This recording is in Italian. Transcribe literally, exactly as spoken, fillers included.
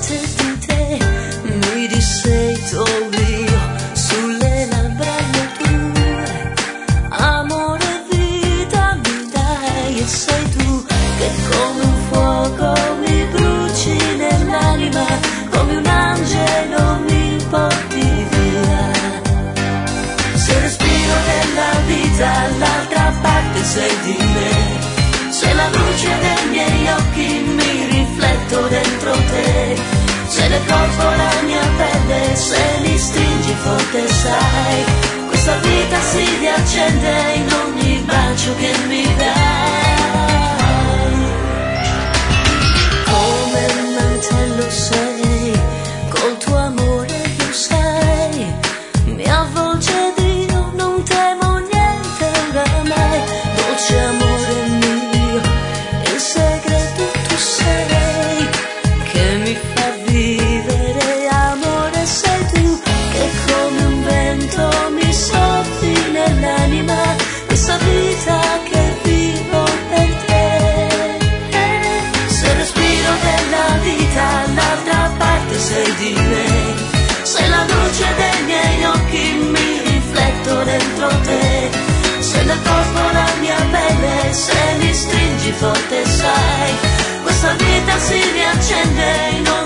parte di te, mi disseto io sulle labbra tue. Amore, vita mi dai e sei tu che come un fuoco mi bruci nell'anima, come un angelo mi porti via. Se respiro della vita all'altra parte sei di me, se la luce dei miei occhi mi rifletto dentro te, se nel corpo la mia pelle, se mi stringi forte sai, questa vita si riaccende in ogni bacio che mi dai. Come un mantello sei, col tuo amore io sai, mi avvolge Dio, non temo niente oramai, dolce amore mio, il segreto tu sei, che mi fa vivere, amore sei tu, che come un vento mi soffi nell'anima, questa vita che vivo per te. Se respiro della vita all'altra parte sei di me, se la luce dei miei occhi mi rifletto dentro te, se nel corpo la mia pelle, se mi stringi forte sai, questa vita si riaccende in ogni